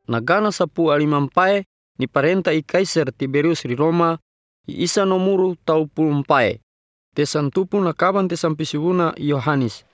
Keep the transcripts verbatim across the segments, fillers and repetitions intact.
Nagana sapu alimampae ni parenta i Kaiser Tiberius ri Roma i isa nomuru tau pulumpae. Tesan tupu nakaban tesan pisibuna Yohanes.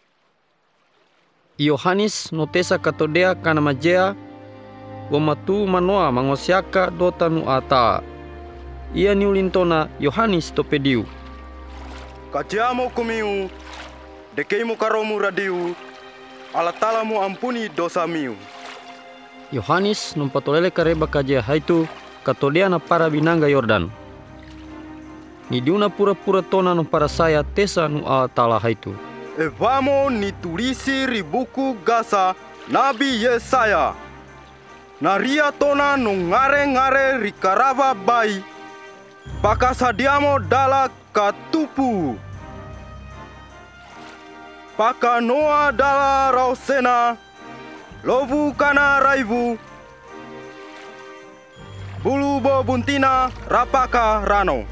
Yohanes no tesa katodea kana majea wamatu manoa mangosiaka dota nu ata. Ia ni ulintona Yohanes topediu. Kajiamo kumiu, dekeimu karomu radiu, alatalamu ampuni dosa miu. Yohanes numpatolele kareba kajea haitu katodea na para binanga Yordan. Ni diuna pura-pura tona no para saya tesa nu alatala haitu. Evamo nitulisi ribuku gasa Nabi Yesaya. Naria tona no ngare-ngare rikarava bai. Pakasadiamo dala katupu. Pakanoa dala rausena. Lovu kana raivu. Bulu bo buntina rapaka rano.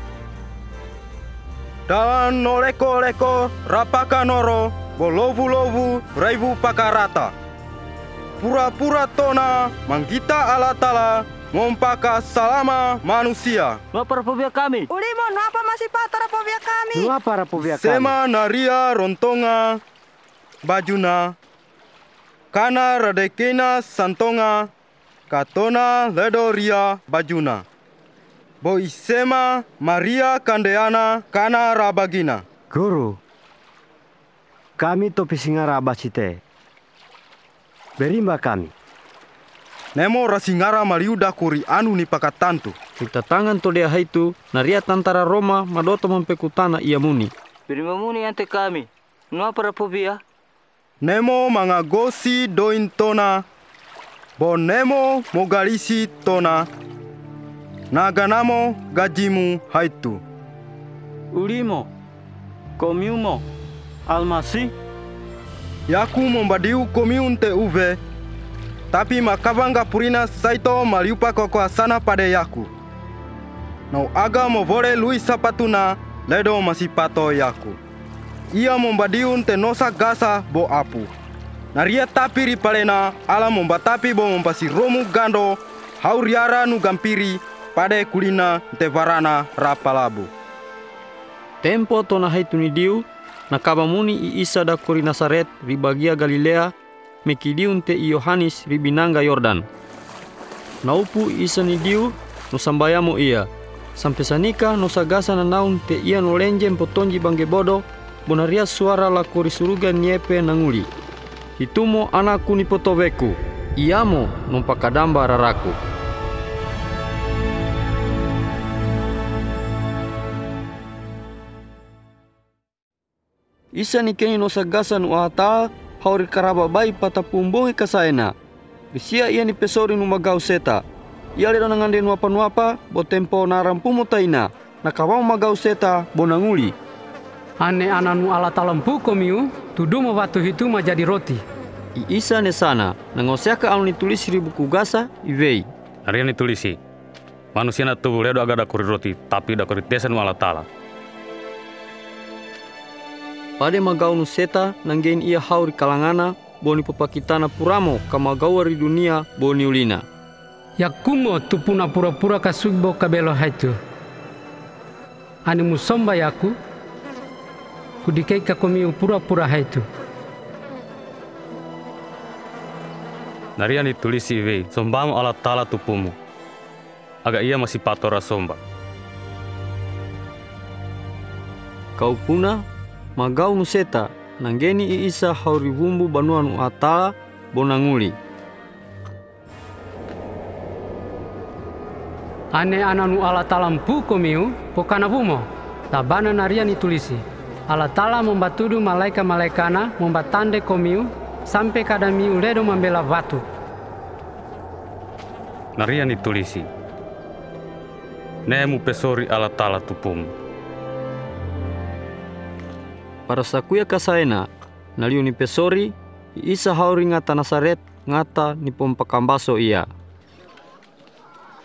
Dalam no leko-leko rapaka noro bolovu-lovu raivu pakarata. Pura-pura tona manggita alatala mompaka salama manusia. Nuapa rapobia kami? Ulimo nuapa masih patah rapobia kami? Nuapa rapobia kami? Sema naria rontonga bajuna. Kana radekena santonga katona ledoria bajuna. Bo isema Maria kandeana kana rabagina. Guru, kami to pisinga rabacite. Berimba kami. Nemo rasingara maliuda kuri anu ni pakatantu. Kita tangan to dia haitu naria tantara Roma madoto mempekutana ia muni. Berimba muni ante kami. Nuapa rapobia? Nemo mangagosi dointona. Bo nemo mogalisi tona. Naganamo gajimu haitu. Ulimo, komiumo, almasi. Yaku mombadiu komiun te uve. Tapi makavanga purina saito maliupa koko asana pade yaku. Nau aga movole lui sapatuna ledo masipato yaku. Ia mombadiun te nosa gasa bo apu. Naria tapi ripalena ala mombatapi bo mompasi romu gando. Hauriara nu gampiri. Pade kulina te varana rapalabu. Tempo tona haitu ni diu nakabamuni i Isa da kuri Nasaret ribagia Galilea mekidiun te i Yohanes ribinanga Yordan. Naupu Isa ni diu no sambayamo ia. Sampai sanika no sagasa na naun te ia no lenjen potonji bangge bodo bonaria suara la kuri suruga nyepe nanguli. Hitumo anakku ni potoveku. Iamo no pakadamba raraku. Isa ni keni no sagasa nu ata hauri karaba bai patapumbongi kasaena. Bisia ia ni pesori nu magau seta. Ia lera nangande nuapa-nuapa bo tempo narampumo taina. Nakawau magau seta bo nanguli. Ane ananu ala talampu komiu tudumo watu hitu majadi roti. I Isa ne sana nangoseaka anu nitulisi di buku gasa ivei. Naria nitulisi. Manusia na tubuh ledo agak dakuri roti tapi dakuri desa nu ala tala. Pade magau nu seta nanggein ia hauri kalangana boni popakitana puramo kamagau di dunia boni ulina. Yakumo tupuna pura-pura kasugbo kabelo haitu. Ani musomba yaku kudikei kakomiu pura-pura haitu. Naria nitulisi vei sombamo ala tala tupumu. Agak ia masih patora somba. Kau puna magau nu seta nanggeni i Isa hauri bumbu banua nu atala bonanguli. Ane ananu ala talampu komiu pokana bumo. Tabana naria nitulisi. Ala tala membatudu malaika-malaikana membatande komiu sampai kadami uledo membela batu. Naria nitulisi. Nemu pesori ala tala tupumu. Para sakuya kasaena naliu ni pesori i Isa hauri ngata Nasaret ngata ni pompakambaso ia.